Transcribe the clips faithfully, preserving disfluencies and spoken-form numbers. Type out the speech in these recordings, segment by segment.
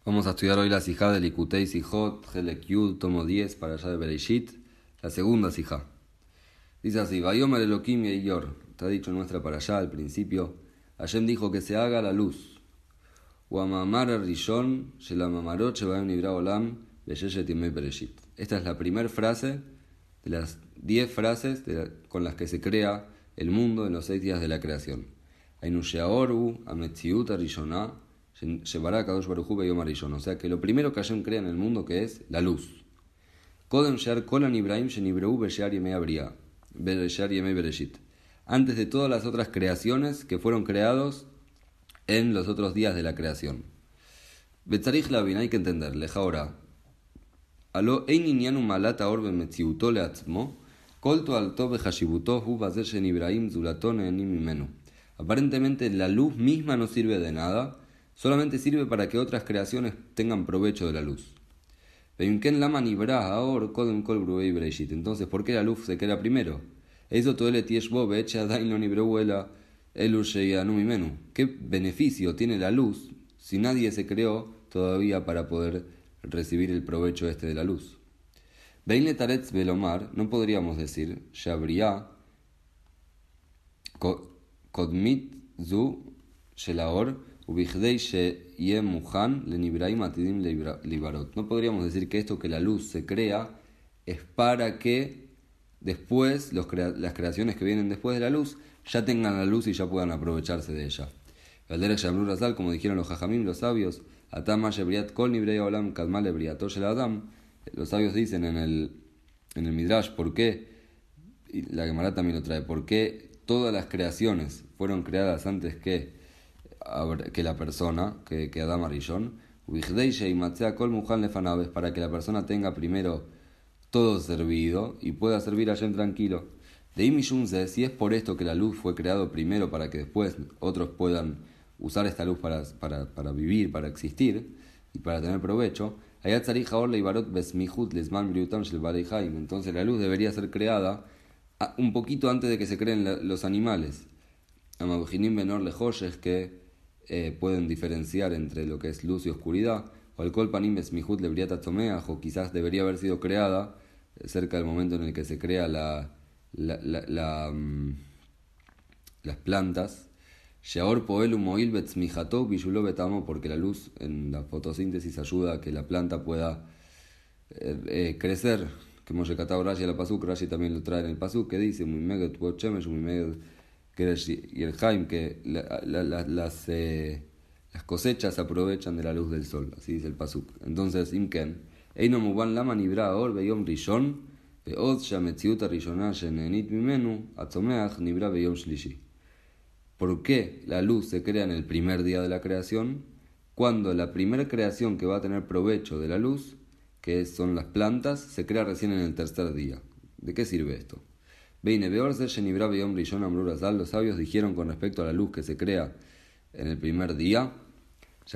Vamos a estudiar hoy la sijá de Likutei Sijot, Helek Yud, tomo diez, para allá de Bereshit, la segunda sijá. Dice así: Vayomer Elohim Yeyor, está dicho en nuestra para allá al principio. Hashem dijo que se haga la luz. Uamamar Rishon, Shelamamarot, Shebayom Nibra Olam, Beyeshet Yemei Bereshit. Esta es la primera frase de las diez frases de la, con las que se crea el mundo en los seis días de la creación. Ainusheaoru, Ametziut Rishonah, Shebará Kadosh Baruj Hu Beyom Rishon. O sea que lo primero que Hashem crea en el mundo, que es la luz. Kodem Shear Kolan Ibrahim Shenibreu Beshear Yemei Abria, Beshear Yemei Bereshit. Antes de todas las otras creaciones que fueron creados en los otros días de la creación. Betzarich Lavin, hay que entender, lejaora. Alo ein inyanu malata orbe metziuto leatzmo, kolto alto behashibuto hu bazer shenibrahim zulaton enim imenu. Aparentemente la luz misma no sirve de nada, solamente sirve para que otras creaciones tengan provecho de la luz. Entonces, ¿por qué la luz se crea primero? ¿Qué beneficio tiene la luz si nadie se creó todavía para poder recibir el provecho este de la luz? No podríamos decir Shabria Kodmit Zu Shelaor. No podríamos decir que esto que la luz se crea es para que después los crea- las creaciones que vienen después de la luz ya tengan la luz y ya puedan aprovecharse de ella. Como dijeron los jajamim, los sabios, los sabios dicen en el, en el Midrash, ¿por qué? Y la Gemara también lo trae, ¿por qué todas las creaciones fueron creadas antes que que la persona, que, que Adam Arishon, para que la persona tenga primero todo servido y pueda servir a Hashem tranquilo. De Imishunze, si es por esto que la luz fue creado primero para que después otros puedan usar esta luz para, para, para vivir, para existir y para tener provecho, entonces la luz debería ser creada un poquito antes de que se creen los animales. Que Eh, pueden diferenciar entre lo que es luz y oscuridad, o el kolpanim esmihut lebriata tomeach, o quizás debería haber sido creada cerca del momento en el que se crea la, la, la, la, um, las plantas. Sheor poelu moil betzmihato bishulo betamo, porque la luz en la fotosíntesis ayuda a que la planta pueda eh, eh, crecer. Que Moshe Katao Rashi la pasuk, Rashi también lo trae en el pasuk, que dice muy meget chemesh, muy meget y el Jaim, que la, la, la, las, eh, las cosechas aprovechan de la luz del sol, así dice el pasuk. Entonces, Imken, Eino Muban Lama Nibra Or Beyom Rishon, Beod Shametziuta Rishonah Shenenit Mimenu, Atzomeach Nibra Beyom Shlishi. ¿Por qué la luz se crea en el primer día de la creación? Cuando la primera creación que va a tener provecho de la luz, que son las plantas, se crea recién en el tercer día. ¿De qué sirve esto? Los sabios dijeron con respecto a la luz que se crea en el primer día, que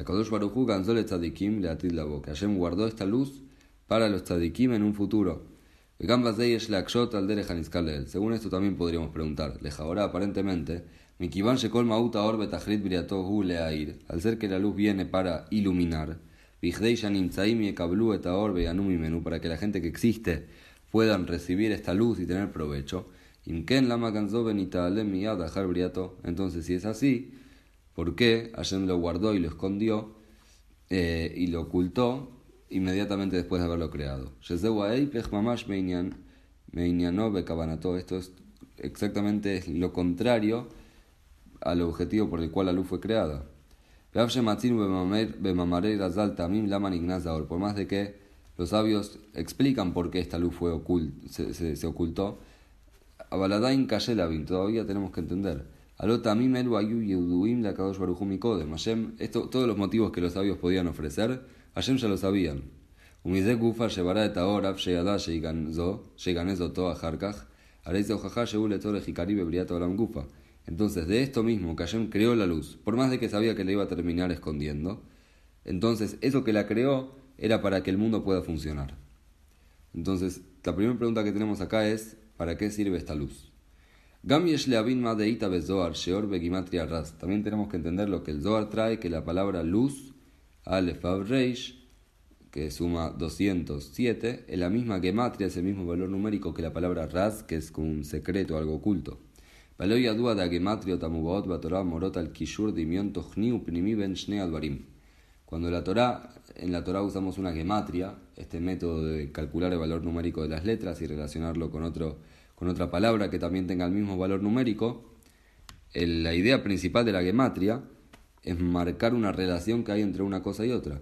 Hashem guardó esta luz para los tzadikim en un futuro. Según esto también podríamos preguntar, ahora aparentemente, al ser que la luz viene para iluminar, para que la gente que existe puedan recibir esta luz y tener provecho. Entonces, si es así, ¿por qué Hashem lo guardó y lo escondió eh, y lo ocultó inmediatamente después de haberlo creado? Esto es exactamente lo contrario al objetivo por el cual la luz fue creada. Por más de que los sabios explican por qué esta luz fue ocult, se, se, se ocultó, Abaladain Kashelavin, todavía tenemos que entender. Alotamim elu ayu yehuduim la kadosh baruj hu mikodem. Hashem, esto, todos los motivos que los sabios podían ofrecer, Hashem ya lo sabían. Umideh gufa shebará et ahor af sheyadá sheyganez oto acharkach, areis ojaja shehu letore jikari bebriat olam gufa. Entonces, de esto mismo, que Hashem creó la luz, por más de que sabía que le iba a terminar escondiendo, entonces eso que la creó era para que el mundo pueda funcionar. Entonces, la primera pregunta que tenemos acá es, ¿para qué sirve esta luz? También tenemos que entender lo que el Zohar trae, que la palabra luz Aleph Vav Reish, que suma doscientos siete, es la misma gematria, es el mismo valor numérico que la palabra Raz, que es como un secreto, algo oculto. Cuando la Torá, en la Torá usamos una gematria, este método de calcular el valor numérico de las letras y relacionarlo con, otro, con otra palabra que también tenga el mismo valor numérico, el, la idea principal de la gematria es marcar una relación que hay entre una cosa y otra.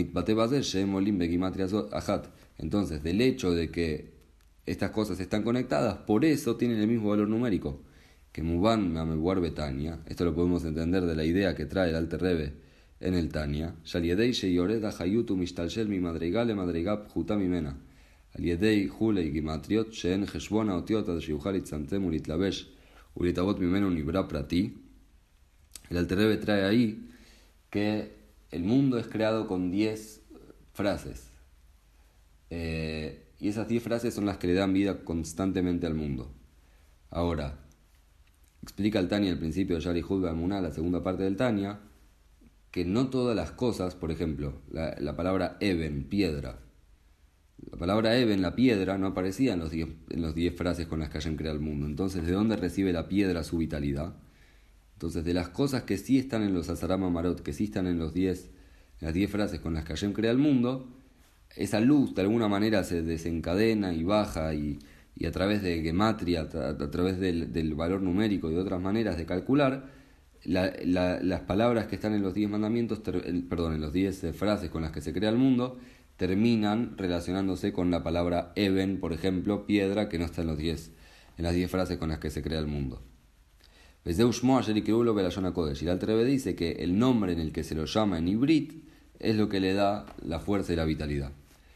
Entonces, del hecho de que estas cosas están conectadas, por eso tienen el mismo valor numérico. Que Muban Mamebuar Betania, esto lo podemos entender de la idea que trae el Alter Rebbe en el Tania. Shaliedei Sheyored Hayutu Mishtalshel mi madrigale madrigab Jutam Imena. Aliedei Hulei Gimatriot Sheen Heshbona Otiot Ad Shiuhal Itzantem Ulitlabesh Ulitabot Mimena Unibra Prati. El Alter Rebbe trae ahí que el mundo es creado con diez frases. Eh, y esas diez frases son las que le dan vida constantemente al mundo. Ahora, explica el Tania al principio de Shari Hud Ba'amuná, la segunda parte del Tania, que no todas las cosas, por ejemplo, la, la palabra Eben, piedra. La palabra Eben, la piedra, no aparecía en los diez, en los diez frases con las que Hashem crea el mundo. Entonces, ¿de dónde recibe la piedra su vitalidad? Entonces, de las cosas que sí están en los Azaram Amarot, que sí están en, los diez, en las diez frases con las que Hashem crea el mundo, esa luz de alguna manera se desencadena y baja y, y a través de gematria, a, a través del, del valor numérico y de otras maneras de calcular, la, la, las palabras que están en los diez mandamientos, ter, perdón, en los diez eh, frases con las que se crea el mundo, terminan relacionándose con la palabra Eben, por ejemplo, piedra, que no está en, los diez, en las diez frases con las que se crea el mundo. Y el Alter Rebbe dice que el nombre en el que se lo llama en Ibrit es lo que le da la fuerza y la vitalidad.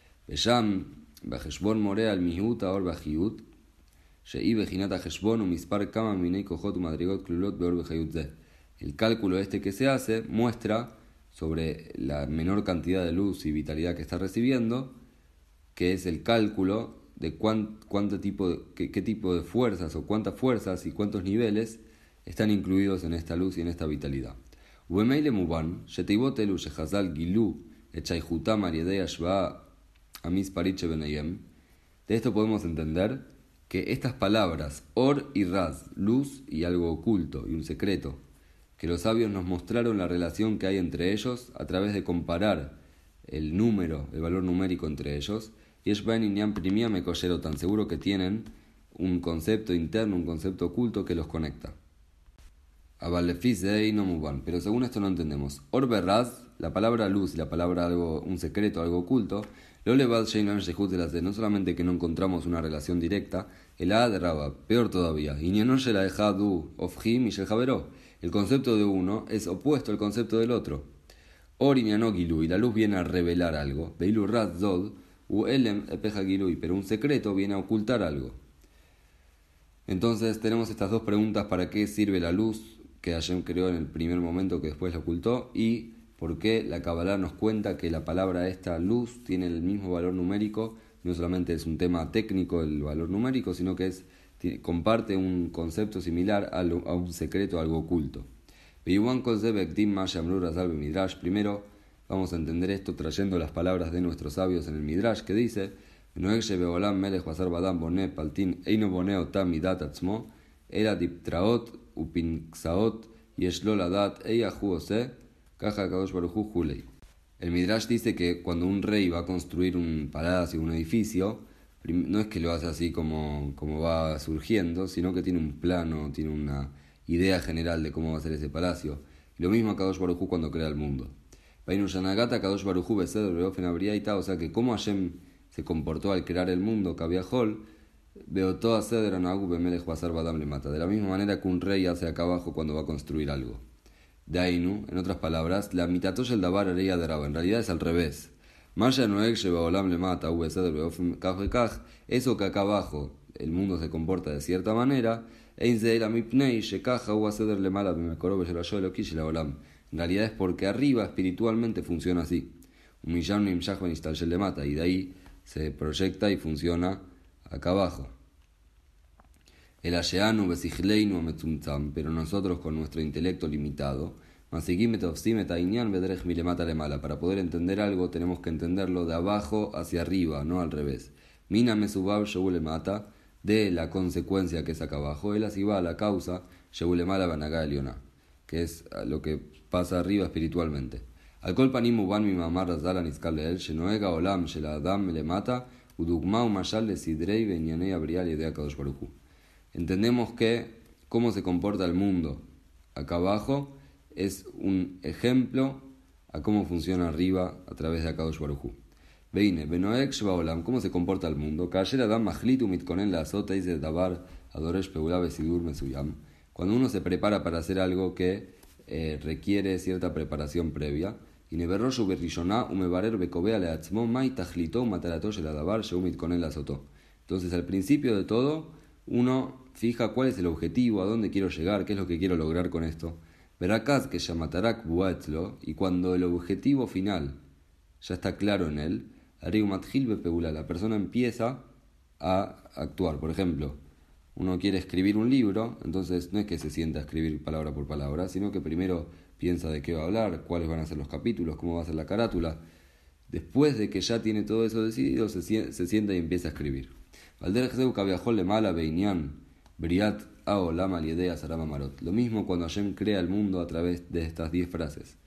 El cálculo este que se hace muestra sobre la menor cantidad de luz y vitalidad que está recibiendo, que es el cálculo de cuán, cuánto tipo de, qué, qué tipo de fuerzas o cuántas fuerzas y cuántos niveles están incluidos en esta luz y en esta vitalidad. De esto podemos entender que estas palabras, Or y Raz, luz y algo oculto y un secreto, que los sabios nos mostraron la relación que hay entre ellos a través de comparar el número, el valor numérico entre ellos, y Eshbaen Inyan Primia me collero, tan seguro que tienen un concepto interno, un concepto oculto que los conecta. Pero según esto no entendemos. Or Berraz, la palabra luz y la palabra algo, un secreto, algo oculto, no solamente que no encontramos una relación directa, el ad raba, peor todavía, el concepto de uno es opuesto al concepto del otro. Or inyano gilui, la luz viene a revelar algo, veilu raz zod, u elem epeja gilui, pero un secreto viene a ocultar algo. Entonces tenemos estas dos preguntas: ¿para qué sirve la luz que Hashem creó en el primer momento que después la ocultó? Y ¿por qué la Kabbalah nos cuenta que la palabra esta luz tiene el mismo valor numérico? No solamente es un tema técnico el valor numérico, sino que es, tiene, comparte un concepto similar a, lo, a un secreto, algo oculto. Primero vamos a entender esto trayendo las palabras de nuestros sabios en el Midrash, que dice: era diptraot upinxaot yeshloladat eyahuose kaja kadosh baruchu hulei. El Midrash dice que cuando un rey va a construir un palacio, un edificio, no es que lo hace así como, como va surgiendo, sino que tiene un plano, tiene una idea general de cómo va a ser ese palacio. Y lo mismo a Kadosh Barujú cuando crea el mundo. Vainushanagata Kadosh Barujú Beseder Beofen Abriaita, o sea que cómo Hashem se comportó al crear el mundo, Kaviahol, veo toda Seder Anagu Bemelech Basar Badam le mata. De la misma manera que un rey hace acá abajo cuando va a construir algo. Dainu, en otras palabras, la mitatosh el davar areya de Raba, en realidad es al revés. Masha noeg sheba olam le mata, ubeseder beofen kaj bekaj, eso que acá abajo el mundo se comporta de cierta manera, ein zeir amipnei shekaja ubeseder le mala bimekoro besherayo elokish la olam. En realidad es porque arriba espiritualmente funciona así. Un millán nimshach benistal le mata, y de ahí se proyecta y funciona acá abajo. El Asheanu Besijleinu Metzumtzam, pero nosotros con nuestro intelecto limitado, Para poder entender algo tenemos que entenderlo de abajo hacia arriba, no al revés. Mina mesubab mata de la consecuencia que es acá abajo. Él así va a la causa, que es lo que pasa arriba espiritualmente. Al kol panim uban mi mamar razal aniskal leel, shenoega olam shel adam le mata, udugma umashal le sidrei beñanei abrial y de Akadosh Baruj Hu. Entendemos que cómo se comporta el mundo acá abajo es un ejemplo a cómo funciona arriba a través de Akadosh Baruj Hu. Veine, benoek shva olam, cómo se comporta el mundo. Kasher adam mahlitu mitkonen la azota dice davar adoresh peula besidur mesuyam. Cuando uno se prepara para hacer algo que eh, requiere cierta preparación previa. Entonces al principio de todo uno fija cuál es el objetivo, a dónde quiero llegar, qué es lo que quiero lograr con esto. Veracaz que Shamatarak Buatzlo, y cuando el objetivo final ya está claro en él, la persona empieza a actuar. Por ejemplo, uno quiere escribir un libro, entonces no es que se sienta a escribir palabra por palabra, sino que primero piensa de qué va a hablar, cuáles van a ser los capítulos, cómo va a ser la carátula. Después de que ya tiene todo eso decidido, se, se sienta y empieza a escribir. Lo mismo cuando Hashem crea el mundo a través de estas diez frases.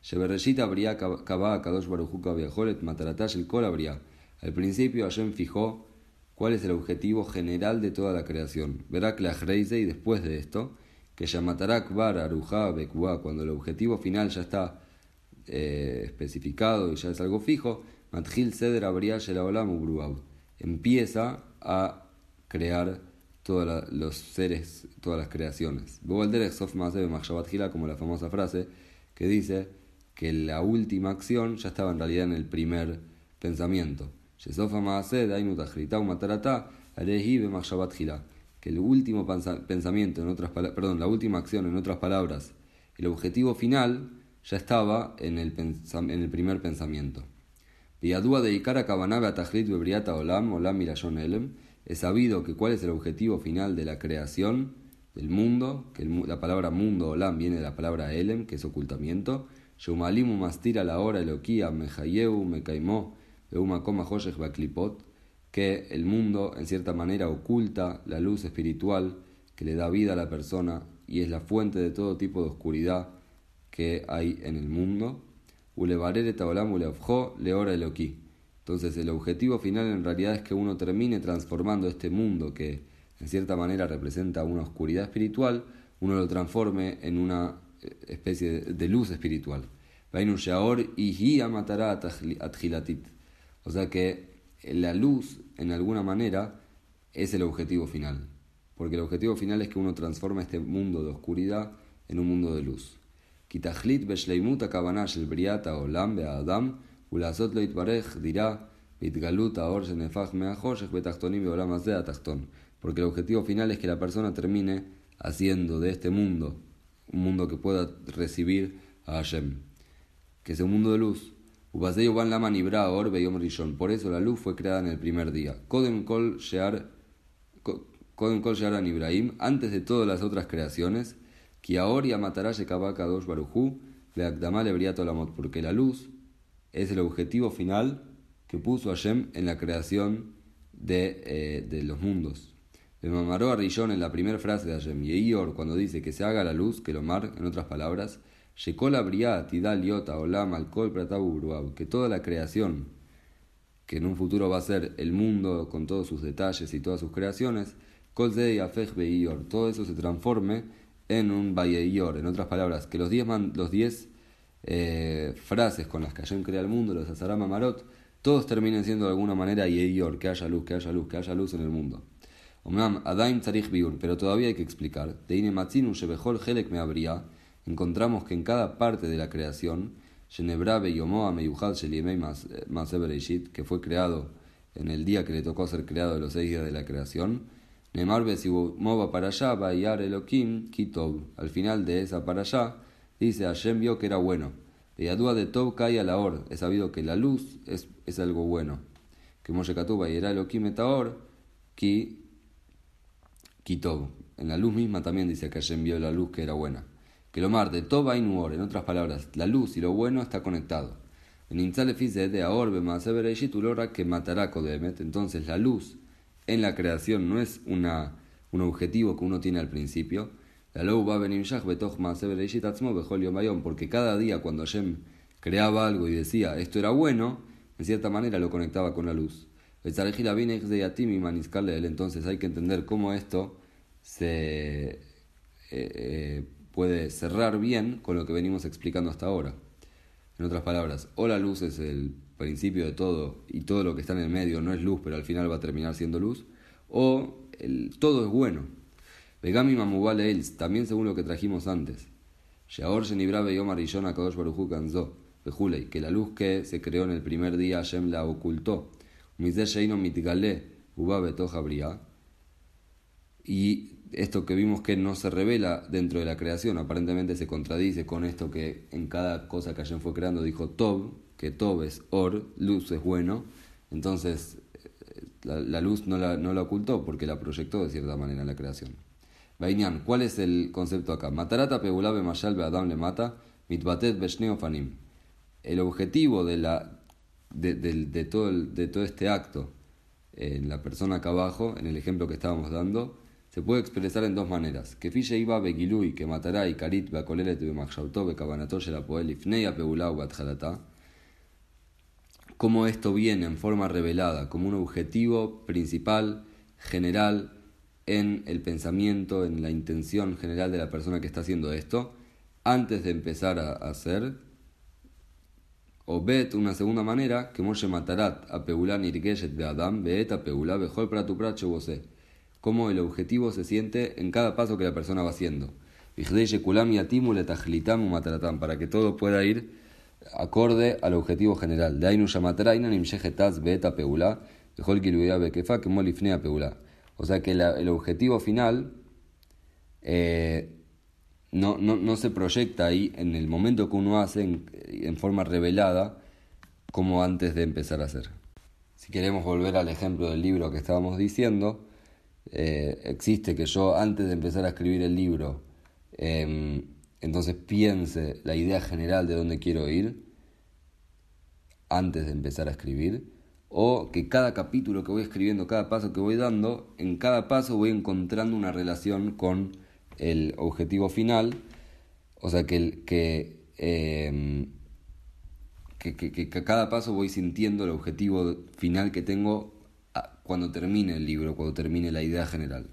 Al principio Hashem fijó cuál es el objetivo general de toda la creación. Verá que la Reise, y después de esto, que Yamatarak Bar Arujá Bekua, cuando el objetivo final ya está eh, especificado y ya es algo fijo, Matjil Seder Abriá Shelaolam Ubruab, empieza a crear todos la, los seres, todas las creaciones. Bobalderech Sof Maaseh B'Machshavat Hila, como la famosa frase que dice que la última acción ya estaba en realidad en el primer pensamiento. Shesof Maaseh Dainu Tajritau Matarata Arehi B'Machshavat Hila, que el último pensamiento, en otras palabras, perdón, la última acción, en otras palabras, el objetivo final ya estaba en el, en el primer pensamiento. Piadúa dedicar a Kabanabe a Tajlit Bebriata Olam, Olam Mirashon Elem, es sabido que cuál es el objetivo final de la creación del mundo, que el, la palabra mundo, Olam, viene de la palabra Elem, que es ocultamiento. Sheumalimu Mastira la hora Eloquía, Mejayeu, Mekaimó, Beuma Koma Hoshech Baklipot, que el mundo en cierta manera oculta la luz espiritual que le da vida a la persona y es la fuente de todo tipo de oscuridad que hay en el mundo. Entonces el objetivo final en realidad es que uno termine transformando este mundo que en cierta manera representa una oscuridad espiritual, uno lo transforme en una especie de luz espiritual. O sea que la luz, en alguna manera, es el objetivo final. Porque el objetivo final es que uno transforma este mundo de oscuridad en un mundo de luz. Kitachlit beshleimut akavana shel briat haolam be'adam ulazot lo yitbarech dirá bitgalut haor shenefach me'achoshech betachtonim be'olam hazeh atachton. Porque el objetivo final es que la persona termine haciendo de este mundo un mundo que pueda recibir a Hashem, que es un mundo de luz. Por eso la luz fue creada en el primer día. Kodem kol shear an Ibrahim, antes de todas las otras creaciones, porque la luz es el objetivo final que puso Hashem en la creación de, eh, de los mundos. El mamaró a Rishon en la primera frase de Hashem, Yeior, cuando dice que se haga la luz, que lo mar, en otras palabras, que toda la creación, que en un futuro va a ser el mundo con todos sus detalles y todas sus creaciones, todo eso se transforme en un Bayeior. En otras palabras, que los diez, los diez eh, frases con las que Hashem crea el mundo, los Azaram Amarot, todos terminen siendo de alguna manera Yeior, que haya luz, que haya luz, que haya luz en el mundo. Pero todavía hay que explicar. Encontramos que en cada parte de la creación, que fue creado en el día que le tocó ser creado de los seis días de la creación, al final de esa parashá, dice Hashem vio que era bueno. De Tov cae a la hor, es sabido que la luz es, es algo bueno. Que Moshe Katuba y era Elohim etaor, ki Kitov. En la luz misma también dice que Hashem vio la luz que era buena. Que lo mar de Toba y Nuor, en otras palabras, la luz y lo bueno está conectado. En Intzalefise de Aorbe Maasebereshit Ulora que matará Kodemet. Entonces la luz en la creación no es una, un objetivo que uno tiene al principio. La luz va a venir betoch Maasebereshit Atzmo Bejol Yom Hayom, porque cada día cuando Hashem creaba algo y decía esto era bueno, en cierta manera lo conectaba con la luz. Entonces hay que entender cómo esto se eh, eh, puede cerrar bien con lo que venimos explicando hasta ahora. En otras palabras, o la luz es el principio de todo y todo lo que está en el medio no es luz, pero al final va a terminar siendo luz, o el, todo es bueno. Vegami Mamubale Els, también según lo que trajimos antes. Sheaor Shenibra Beyom Arishon Akadosh Baruj Hu Kanzo, Bejulei, que la luz que se creó en el primer día Hashem la ocultó. Umize Sheino Mitgale Uba Betoja Bria. Y esto que vimos que no se revela dentro de la creación, aparentemente se contradice con esto que en cada cosa que Hashem fue creando dijo Tob, que Tob es Or, luz es bueno. Entonces la, la luz no la, no la ocultó porque la proyectó de cierta manera en la creación. Bainian, ¿cuál es el concepto acá? Matarata Pegulá Bemashal Beadam le mata, Mitbatet Beshneo Fanim. El objetivo de, la, de, de, de, todo el, de todo este acto en la persona acá abajo, en el ejemplo que estábamos dando, se puede expresar en dos maneras. Que Fishe iba Begilui, que matará y Karit Beakolelet Bemachshauto Bekabanato Shelapoel Ifnei Apegulau Batjalata. Cómo esto viene en forma revelada, como un objetivo principal, general, en el pensamiento, en la intención general de la persona que está haciendo esto, antes de empezar a hacer. O bet, una segunda manera, que Moshe matarat a Peulá Nirgeshet Beadam, Beet a Peulá Bejol Pratu Prache Bose. Cómo el objetivo se siente en cada paso que la persona va haciendo. Para que todo pueda ir acorde al objetivo general. O sea que la, el objetivo final eh, no, no, no se proyecta ahí en el momento que uno hace en, en forma revelada como antes de empezar a hacer. Si queremos volver al ejemplo del libro que estábamos diciendo, Eh, existe que yo antes de empezar a escribir el libro eh, entonces piense la idea general de dónde quiero ir antes de empezar a escribir, o que cada capítulo que voy escribiendo, cada paso que voy dando, en cada paso voy encontrando una relación con el objetivo final, o sea que, el, que, eh, que, que, que, que cada paso voy sintiendo el objetivo final que tengo cuando termine el libro, cuando termine la idea general.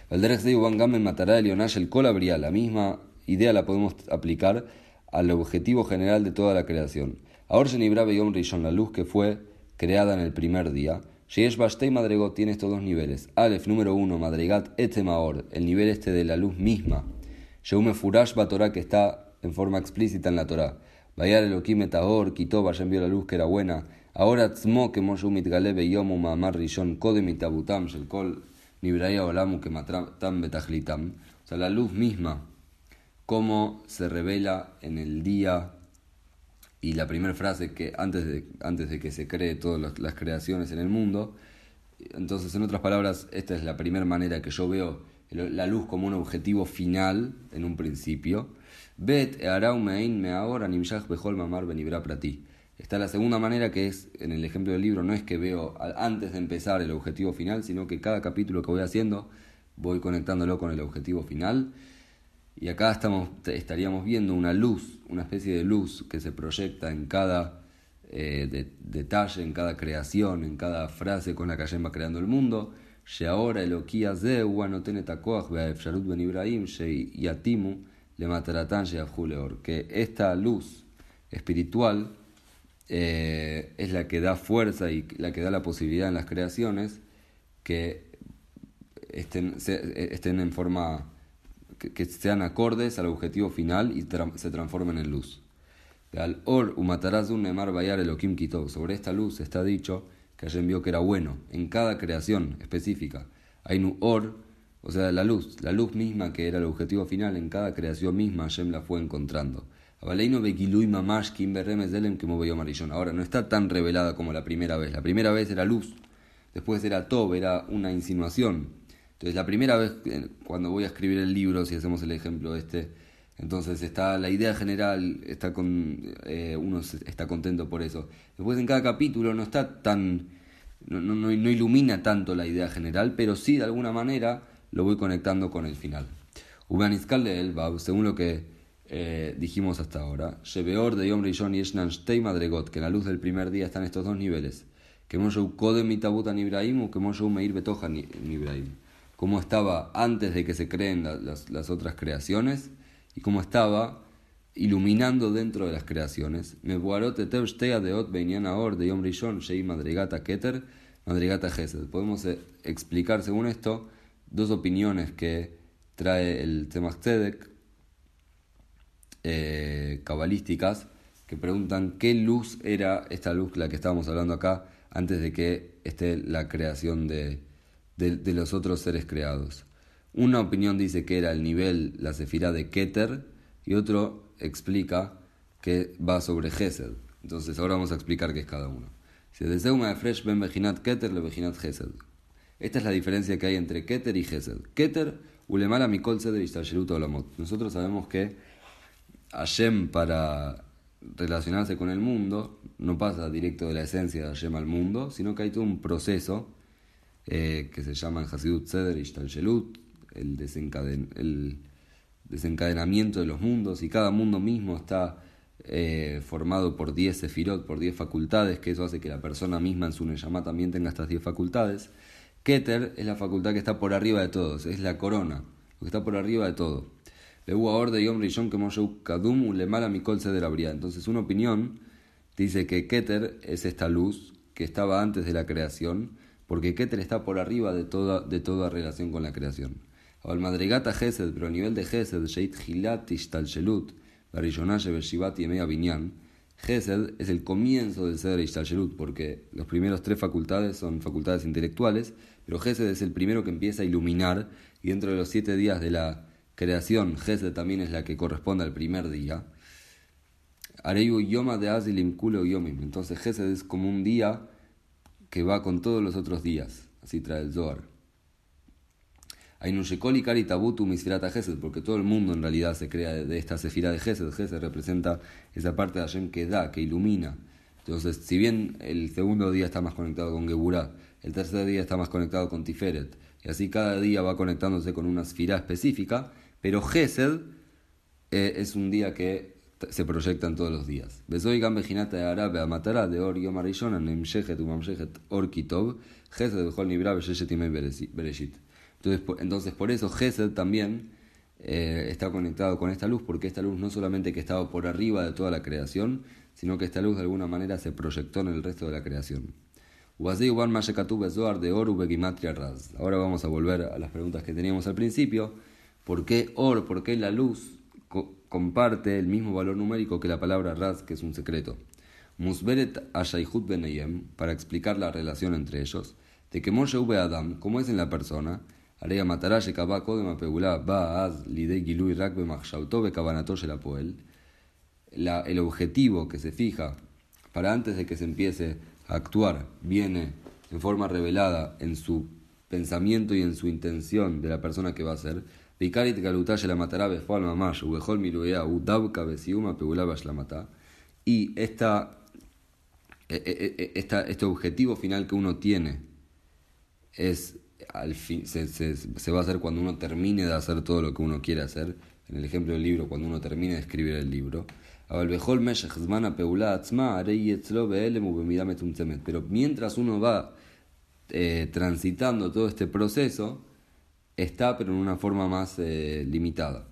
La misma idea la podemos aplicar al objetivo general de toda la creación. Ahora la luz que fue creada en el primer día. Sheyesh Bashtei Madregot tiene estos dos niveles. Aleph, número uno, Madregat Etemaor, el nivel este de la luz misma. Sheume Furash Batorá, que está en forma explícita en la Torá. Bayar Elohim Etahor, Kitob, Hashem vio la luz que era buena. Ahora tzmo que moshu mitgale beyomu ma'amar rishon kodem itabutam shel kol nibraya olamu que matam betachlitam. O sea, la luz misma, cómo se revela en el día, y la primera frase que antes de, antes de que se cree todas las, las creaciones en el mundo. Entonces, en otras palabras, esta es la primera manera que yo veo la luz como un objetivo final en un principio. Bet earau mein meahor animshach bechol mamar benibra prati. Está la segunda manera, que es, en el ejemplo del libro, no es que veo antes de empezar el objetivo final, sino que cada capítulo que voy haciendo voy conectándolo con el objetivo final. Y acá estamos, estaríamos viendo una luz, una especie de luz que se proyecta en cada eh, de, detalle, en cada creación, en cada frase con la que Hashem va creando el mundo. Sheahora Eloki Azeu anoten takoach be'efsharut ben Ibrahim sheyatimu le mataratan sheyahu leor. Que esta luz espiritual Eh, es la que da fuerza y la que da la posibilidad en las creaciones que estén, se, estén en forma, que, que sean acordes al objetivo final y tra- se transformen en luz. Al or umatarazun nemar bayar elokim kitov. Sobre esta luz está dicho que Hashem vio que era bueno en cada creación específica. Ainu or, o sea, la luz, la luz misma que era el objetivo final en cada creación misma, Hashem la fue encontrando. Ahora no está tan revelada como la primera vez. La primera vez era luz, después era Tob, era una insinuación. Entonces la primera vez, cuando voy a escribir el libro, si hacemos el ejemplo este, Entonces está la idea general, está con, eh, uno está contento por eso. Después en cada capítulo no está tan, no, no, no ilumina tanto la idea general, pero sí de alguna manera lo voy conectando con el final. Ubanizkal de Elbab, según lo que eh, dijimos hasta ahora, Shebeor de Yom Rishon Yeshnan Shtei Madregot, que en la luz del primer día están estos dos niveles, que Moshe Kodem Mitabuta Nibraim o que Moshe Meir Betoja Nibraim, como estaba antes de que se creen la, las, las otras creaciones y como estaba iluminando dentro de las creaciones. Mebuarot Etev Shtea Deot Beinian Aor de Yom Rishon Shei Madregata Keter Madregata Gesed. Podemos eh, explicar según esto dos opiniones que trae el Tzemach Tzedek, eh, cabalísticas, que preguntan qué luz era esta luz, la que estábamos hablando acá, antes de que esté la creación de, de, de los otros seres creados. Una opinión dice que era el nivel, la sefirá de Keter, y otro explica que va sobre Gesed. Entonces ahora vamos a explicar qué es cada uno. Si deseo una de fresh ben bejinat Keter le bejinat Gesed. Esta es la diferencia que hay entre Keter y Gesed. Keter ulemala mikol seder ishtasherut olamot. Nosotros sabemos que Hashem, para relacionarse con el mundo, no pasa directo de la esencia de Hashem al mundo, sino que hay todo un proceso eh, que se llama en Hasidut Seder Ishtalshelut, el, desencaden el desencadenamiento de los mundos, y cada mundo mismo está eh, formado por diez sefirot, por diez facultades, que eso hace que la persona misma en su neyamá también tenga estas diez facultades. Keter es la facultad que está por arriba de todos, es la corona, lo que está por arriba de todo. Entonces una opinión dice que Keter es esta luz que estaba antes de la creación, porque Keter está por arriba de toda, de toda relación con la creación. Al madrigata Gesed, pero a nivel de Gesed, Sheit Hilat Ishtalshelut, Barishonash Beshivat Yemei Binyan, Gesed es el comienzo del Seder Ishtalshelut, porque los primeros tres facultades son facultades intelectuales, pero Gesed es el primero que empieza a iluminar, y dentro de los siete días de la creación, Gesed también es la que corresponde al primer día. Areyu Yoma de Azilim Kulo Yomim. Entonces Gesed es como un día que va con todos los otros días. Así trae el Zohar. Ainushekol Ikari Tabutu Misfirata Gesed, porque todo el mundo en realidad se crea de esta sefira de Gesed. Gesed representa esa parte de Hashem que da, que ilumina. Entonces, si bien el segundo día está más conectado con Geburah, el tercer día está más conectado con Tiferet, y así cada día va conectándose con una sefirá específica, pero Gesed eh, es un día que t- se proyecta en todos los días. Besoigam bejinata de Arabe a Matará de Or Yom Arishon Nemshejet Umamshejet Or Kitov Gesed Bejol Nibra Beshet Imei Bereshit. Entonces, entonces por eso Gesed también eh, está conectado con esta luz, porque esta luz no solamente que estaba por arriba de toda la creación, sino que esta luz de alguna manera se proyectó en el resto de la creación. Ahora vamos a volver a las preguntas que teníamos al principio. ¿Por qué Or? ¿Por qué la luz co- comparte el mismo valor numérico que la palabra Raz, que es un secreto? Musberet Ashayhut Benayem, para explicar la relación entre ellos, de que Moshe Ube Adam, como es en la persona, Areya Matará Shekabá Kodem Apegulá Ba Az Lidei Gilui Rak Bemachshauto Bekavanato Shelapoel, el objetivo que se fija para antes de que se empiece a actuar viene en forma revelada en su pensamiento y en su intención de la persona que va a ser. Vikarit Galutash la matará Befal Mamash, Ubehol Miruea, Udabka Besiuma, Pegulabash la matá. Y esta, esta, este objetivo final que uno tiene es al fin, se, se, se va a hacer cuando uno termine de hacer todo lo que uno quiere hacer. En el ejemplo del libro, cuando uno termine de escribir el libro. Pero mientras uno va eh, transitando todo este proceso, está pero en una forma más eh, limitada.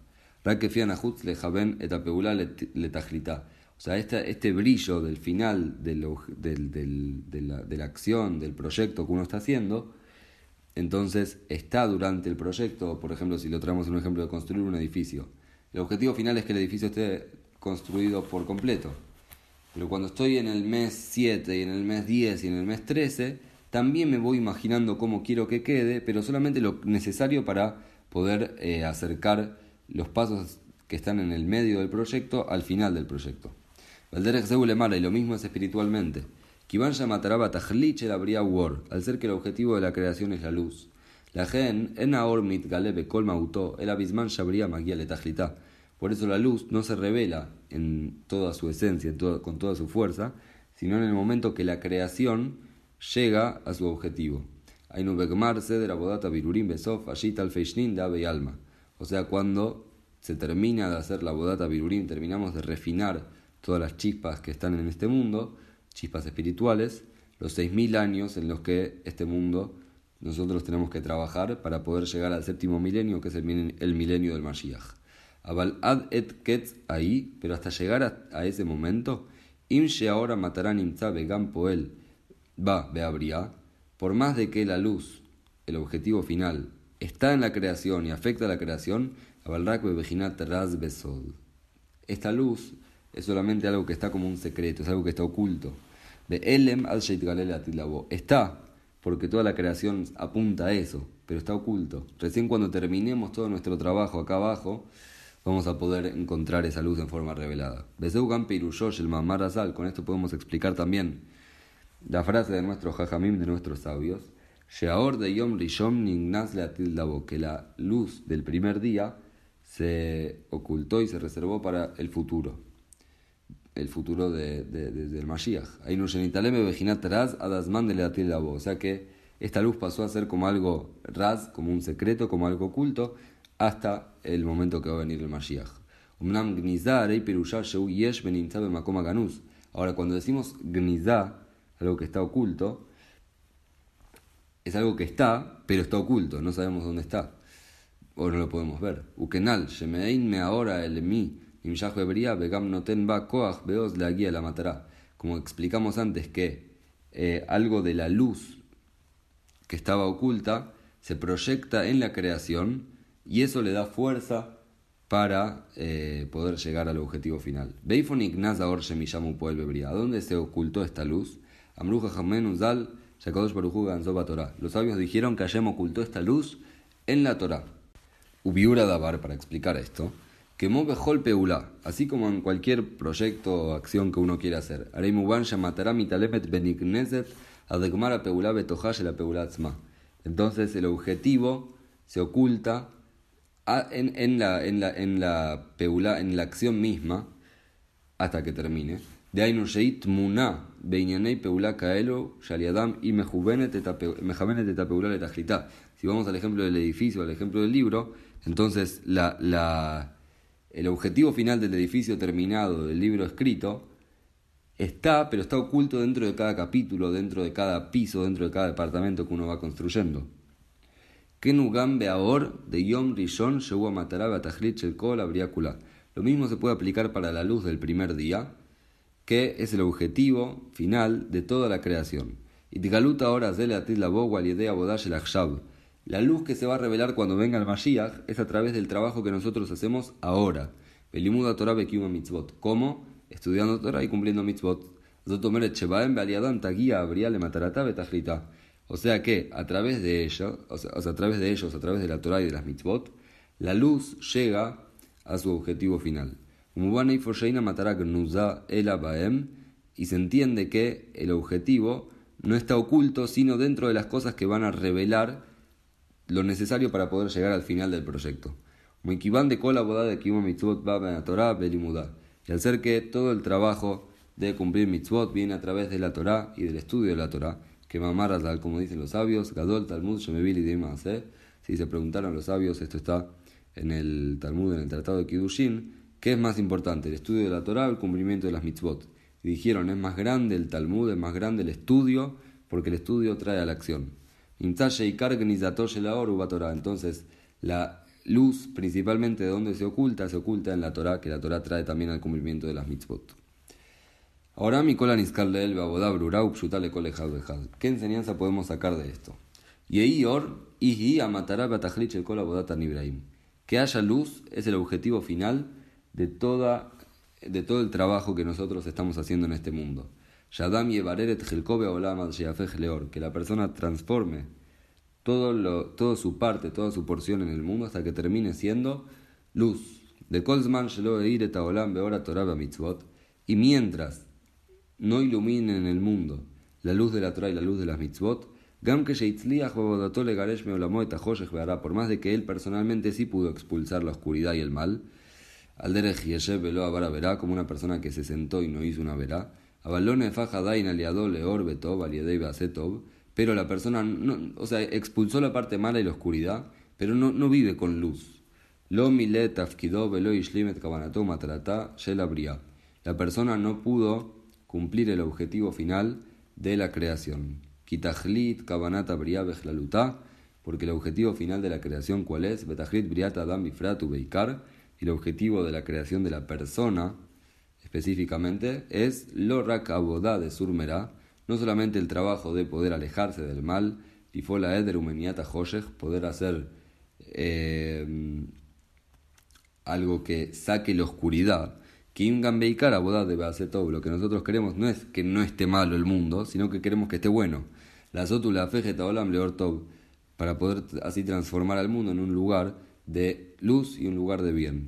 O sea, este, este brillo del final del, del, del, de, la, de la acción, del proyecto que uno está haciendo, entonces está durante el proyecto. Por ejemplo, si lo traemos un ejemplo de construir un edificio, el objetivo final es que el edificio esté construido por completo. Pero cuando estoy en el mes siete y en el mes diez y en el mes trece, también me voy imaginando cómo quiero que quede, pero solamente lo necesario para poder eh, acercar los pasos que están en el medio del proyecto al final del proyecto. Valderech Zeule Mara, y lo mismo es espiritualmente. Kivan Shamataraba Tajlich el Abria War, al ser que el objetivo de la creación es la luz. La gen en Aor Mitgale Bekol Mauto, el Abisman Shabria Magia le Tajlita. Por eso la luz no se revela en toda su esencia, en todo, con toda su fuerza, sino en el momento que la creación llega a su objetivo. O sea, cuando se termina de hacer la bodata birurim, terminamos de refinar todas las chispas que están en este mundo, chispas espirituales, los seis mil años en los que este mundo nosotros tenemos que trabajar para poder llegar al séptimo milenio, que es el, milen- el milenio del Mashiach. Abal ad et ketz ahí, pero hasta llegar a, a ese momento, im ahora matarán imza begam poel va beabria, por más de que la luz, el objetivo final, está en la creación y afecta a la creación, abalrak bebejinat raz besod. Esta luz es solamente algo que está como un secreto, es algo que está oculto. De elem al sheitgalel atilabo. Está, porque toda la creación apunta a eso, pero está oculto. Recién cuando terminemos todo nuestro trabajo acá abajo, vamos a poder encontrar esa luz en forma revelada. Beseugan Pirushosh el Mamar Azal. Con esto podemos explicar también la frase de nuestros jajamim, de nuestros sabios. Sheaor de Yom Rishon Nignaz le atildabo, que la luz del primer día se ocultó y se reservó para el futuro, el futuro de, de, de, del Mashiach. O sea que esta luz pasó a ser como algo raz, como un secreto, como algo oculto, hasta el momento que va a venir el Mashiach. Ahora, cuando decimos gnizá, algo que está oculto, es algo que está, pero está oculto, no sabemos dónde está, o no lo podemos ver. Ukenal, shemein me ahora el mi, imshach bebria, begam noten ba koach beos la guía la matará. Como explicamos antes que eh, algo de la luz que estaba oculta se proyecta en la creación y eso le da fuerza para eh, poder llegar al objetivo final. Beifon ignaz ahor shemiyamu poel bebria. ¿A dónde se ocultó esta luz? Amruja Jamen Uzal, Shakadosh Baruj Hu Ganzoba Torah. Los sabios dijeron que Hashem ocultó esta luz en la Torah. Ubiura Dabar, para explicar esto, quemó Bejol Peulá, así como en cualquier proyecto o acción que uno quiera hacer. Areimuban Shamatará Mitalemet Benikneset Adegmara Peulá Betohash la Peulá Tzma. Entonces el objetivo se oculta en, en, la, en, la, en, la peulá, en la acción misma hasta que termine. De ahí Nusheit Muná Beinyanei Peulá Kaelo Shaliadam y Mejubenet Etapeulá Letajlita. Si vamos al ejemplo del edificio, al ejemplo del libro, entonces la, la, el objetivo final del edificio terminado, del libro escrito, está, pero está oculto dentro de cada capítulo, dentro de cada piso, dentro de cada departamento que uno va construyendo. Kenugam Beaor de Yom Rishon Sheua Matará Batachlit Shelkol Abriácula. Lo mismo se puede aplicar para la luz del primer día, que es el objetivo final de toda la creación. Itgaluta ahora Zele Atil Labo Walidea Bodash el Achshab. La luz que se va a revelar cuando venga el Mashiach es a través del trabajo que nosotros hacemos ahora. Belimuda Torah Bekiuma Mitzvot. ¿Cómo? Estudiando Torah y cumpliendo Mitzvot. Zotomeret Shebaem Bealiadam Tagia Abriale Matarata Betachlita. O sea que a través de ellos, o sea, o sea, a través de ellos, a través de la Torah y de las Mitzvot, la luz llega a su objetivo final. Y se entiende que el objetivo no está oculto, sino dentro de las cosas que van a revelar lo necesario para poder llegar al final del proyecto. Y al ser que todo el trabajo de cumplir mitzvot viene a través de la Torah y del estudio de la Torah, que mamar azal, como dicen los sabios, Gadol, Talmud, Shemevil y Dimaseh. Si se preguntaron los sabios, esto está en el Talmud, en el Tratado de Kiddushin, ¿qué es más importante, el estudio de la Torah o el cumplimiento de las mitzvot? Y dijeron, es más grande el Talmud, es más grande el estudio, porque el estudio trae a la acción. Entonces, la luz, principalmente de donde se oculta, se oculta en la Torah, que la Torah trae también al cumplimiento de las mitzvot. Ahora, mi cola niskarleel babodá brurau pshutale kolejad bejad. ¿Qué enseñanza podemos sacar de esto? Yeior ihi amatará batachlich el kola bodat anibraim. Que haya luz es el objetivo final de toda de todo el trabajo que nosotros estamos haciendo en este mundo. Yadam yevareret jelkobe olam al sheafej leor. Que la persona transforme todo lo, toda su parte, toda su porción en el mundo hasta que termine siendo luz. De kolzman shelo eir et haolam beora torah bamitzvot. Y mientras no iluminen el mundo la luz de la Torah y la luz de las mitzvot, gam que sheitzliach babodato legaresh meolamo et hajoshech behará, por más de que él personalmente sí pudo expulsar la oscuridad y el mal, Al derech yeshev velo avara verá, como una persona que se sentó y no hizo una verá. Abalone fajadain aliado leor betov aliedei beasetov, pero la persona, no, o sea, expulsó la parte mala y la oscuridad, pero no, no vive con luz. Lo milet tafkido velo ishlimet kabanato matarata shel bria. La persona no pudo cumplir el objetivo final de la creación. Kitachlit kabanata bria bechlalutá, porque el objetivo final de la creación, ¿cuál es? Betachlit briata adam bifratu beikar, y el objetivo de la creación de la persona, específicamente, es lo rak abodá de surmerá, no solamente el trabajo de poder alejarse del mal, tifola eder umeniata hoshech, poder hacer eh, algo que saque la oscuridad. Kim gambeikar abodá de beasetov, lo que nosotros queremos no es que no esté malo el mundo, sino que queremos que esté bueno. La sotula fejeta olam leor tov, para poder así transformar al mundo en un lugar de luz y un lugar de bien.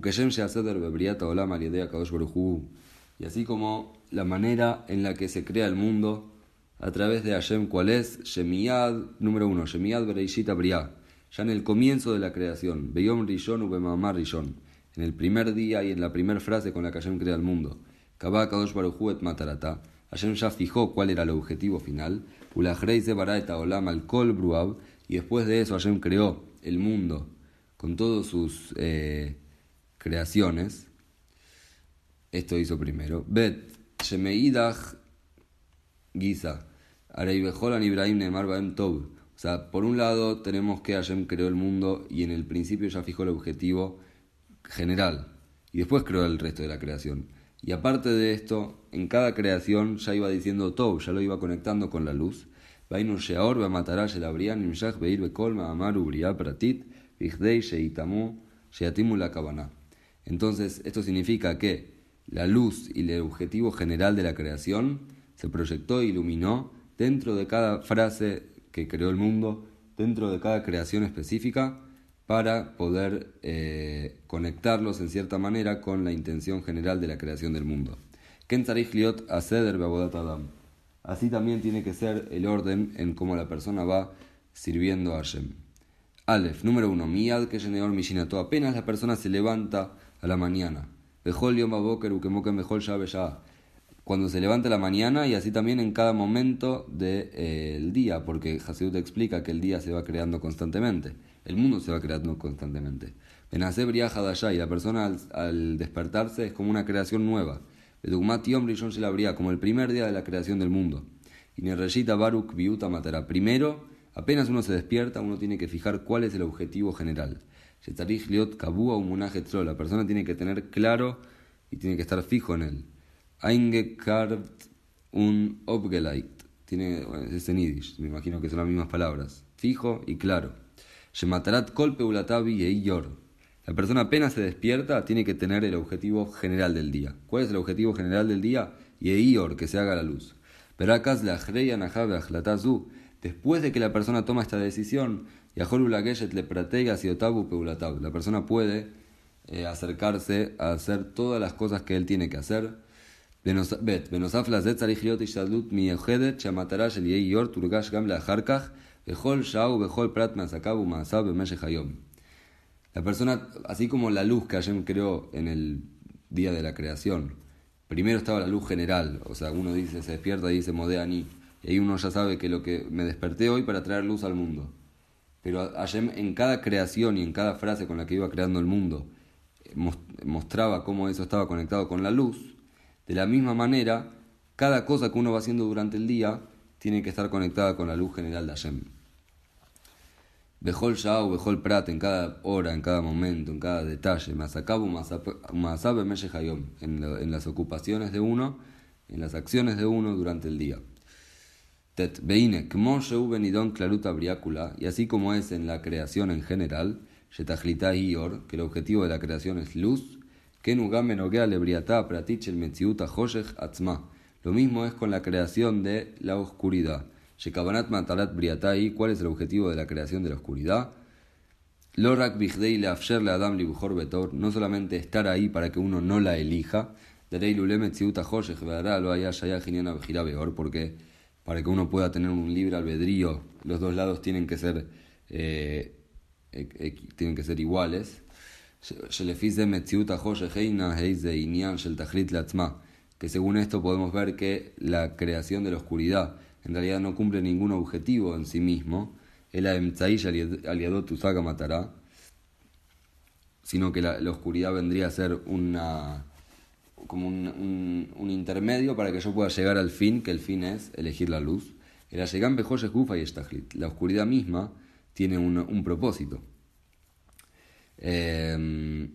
Y así como la manera en la que se crea el mundo a través de Hashem, ¿cuál es? Shemiyad, número uno, Shemiyad Bereishit Abriá, ya en el comienzo de la creación, Beyom Rishon Ubemamar Rishon, en el primer día y en la primera frase con la que Hashem crea el mundo. Kabá Kadosh Baruj Hu et Matarata, Hashem ya fijó cuál era el objetivo final, Ulachrei Se Bara et Haolam al Kol Bruab, y después de eso Hashem creó el mundo con todas sus eh, creaciones. Esto hizo primero. Bet, Shemeidach Giza, Arei Bejolan Ibrahim Neemar Baem Tov. O sea, por un lado tenemos que Hashem creó el mundo y en el principio ya fijó el objetivo general. Y después creó el resto de la creación. Y aparte de esto, en cada creación ya iba diciendo Tov, ya lo iba conectando con la luz. Vainu Sheor Beamatará Shelabrián Nimshach Beir Bekol Maamar Ubriá Pratit Bichdei Sheitamu Sheatimu la Kabaná. Entonces, esto significa que la luz y el objetivo general de la creación se proyectó e iluminó dentro de cada frase que creó el mundo, dentro de cada creación específica, para poder eh, conectarlos en cierta manera con la intención general de la creación del mundo. Ken tzarich liot aseder beavodat adam. Así también tiene que ser el orden en cómo la persona va sirviendo a Hashem. Aleph, número uno, Miyad que sheneor mishinato. Apenas la persona se levanta a la mañana. Bejol yom baboker ukemokem bejol shah beshah. Cuando se levanta a la mañana y así también en cada momento del de, eh, día, porque Hasidut explica que el día se va creando constantemente. El mundo se va creando constantemente. Benasé bria hadashá, y la persona al, al despertarse es como una creación nueva. Bedugmat yom rishon shel bria, como el primer día de la creación del mundo. Y nereshita baruk biuta matara. Primero, apenas uno se despierta, uno tiene que fijar cuál es el objetivo general. Shetarich liot kabua umunaj etzlo. La persona tiene que tener claro y tiene que estar fijo en él. Eingekarbt un obgeleit. Tiene, es en Yiddish, me imagino que son las mismas palabras. Fijo y claro. Shematarat kol peulatavi eiyor. La persona apenas se despierta tiene que tener el objetivo general del día. ¿Cuál es el objetivo general del día? Eiyor, que se haga la luz. Verakas la achrei anajav achlatazu. Después de que la persona toma esta decisión, yaholu lageshet le pratei asiotavu peulatav. La persona puede eh, acercarse a hacer todas las cosas que él tiene que hacer. Bet, benosaf lazet tzarich liot ishtadlut miyochedet shematara shel eiyor turgash gam leachar kach. La persona, así como la luz que Hashem creó en el día de la creación, primero estaba la luz general, o sea, uno dice, se despierta y dice Modeani, y ahí uno ya sabe que lo que me desperté hoy para traer luz al mundo. Pero Hashem en cada creación y en cada frase con la que iba creando el mundo mostraba cómo eso estaba conectado con la luz. De la misma manera, cada cosa que uno va haciendo durante el día tiene que estar conectada con la luz general de Hashem. Bejol Shah o Bejol Prat, en cada hora, en cada momento, en cada detalle, Masacabu Masabe Meshech Hayom, en las ocupaciones de uno, en las acciones de uno durante el día. Tet Beine, Kmo Sheu Benidon Klaruta Briácula, y así como es en la creación en general, Shetachlita Ior, que el objetivo de la creación es luz, Kenugam Benogea Lebriata Pratich el Metziuta Hoshech Atzma. Lo mismo es con la creación de la oscuridad. Shekabanat Matarat Briatai, ¿cuál es el objetivo de la creación de la oscuridad? Lorak Bichdei Leafsher le Adam Libuchor Betor, no solamente estar ahí para que uno no la elija, Darei Lulemet Ziuta Hoshech Vedara lo haya Shaya Giniana Bejira Beor, porque para que uno pueda tener un libre albedrío, los dos lados tienen que ser, eh, eh, tienen que ser iguales. que según esto podemos ver que la creación de la oscuridad en realidad no cumple ningún objetivo en sí mismo, sino que la, la oscuridad vendría a ser una, como un, un, un intermedio para que yo pueda llegar al fin, que el fin es elegir la luz. La oscuridad misma tiene un, un propósito. Eh,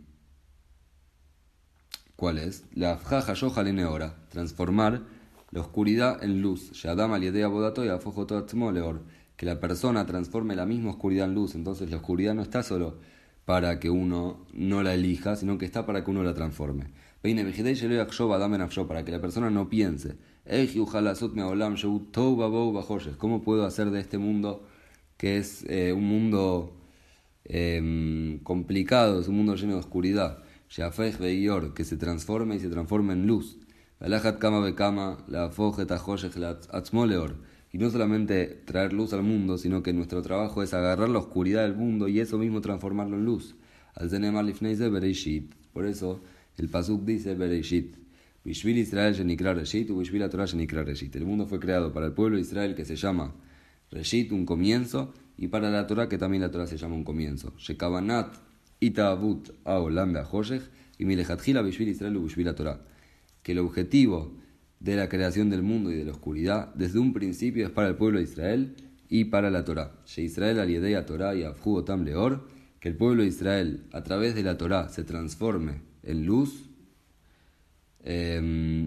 ¿Cuál es? La afjaja yoja leneora, transformar la oscuridad en luz. Shadam al yedea bodato y afojo todo leor, que la persona transforme la misma oscuridad en luz. Entonces la oscuridad no está solo para que uno no la elija, sino que está para que uno la transforme. Para que la persona no piense, ¿cómo puedo hacer de este mundo, que es eh, un mundo eh, complicado, es un mundo lleno de oscuridad, que se transforme y se transforme en luz? Y no solamente traer luz al mundo, sino que nuestro trabajo es agarrar la oscuridad del mundo y eso mismo transformarlo en luz. Por eso el pasuk dice Bereishit, Bishvil Israel shenikra Reshit u Bishvil Torah shenikra Reshit. El mundo fue creado para el pueblo de Israel, que se llama Reshit, un comienzo, y para la Torah, que también la Torah se llama un comienzo. Shekavanat itavut aolam beajoshech y milejatjila Bishvil Israel u Bishvil Torah. Que el objetivo de la creación del mundo y de la oscuridad desde un principio es para el pueblo de Israel y para la Torah. She Israel al yedei Torah y afhu otam leor, que el pueblo de Israel a través de la Torah se transforme en luz. Y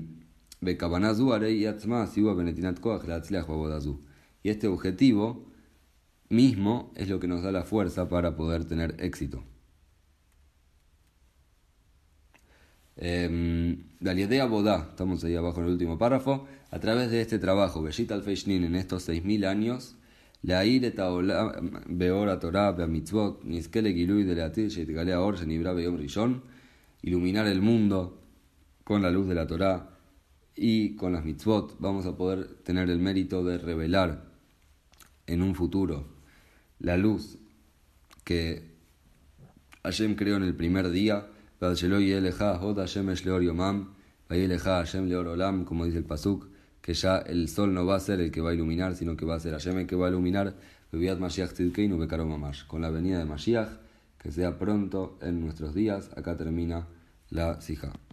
este objetivo mismo es lo que nos da la fuerza para poder tener éxito. La idea Bodá, estamos ahí abajo en el último párrafo, a través de este trabajo, Beshit al Feishnin, en estos seis mil años, la ireta beora Torah beamitzvot, niskele gilui de leatir sheitgalea or shenibra beyom rishon, iluminar el mundo con la luz de la Torah y con las mitzvot, vamos a poder tener el mérito de revelar en un futuro la luz que Hashem creó en el primer día, como dice el pasuk, que ya el sol no va a ser el que va a iluminar, sino que va a ser Hashem el que va a iluminar, con la venida de Mashiach, que sea pronto en nuestros días. Acá termina la sijá.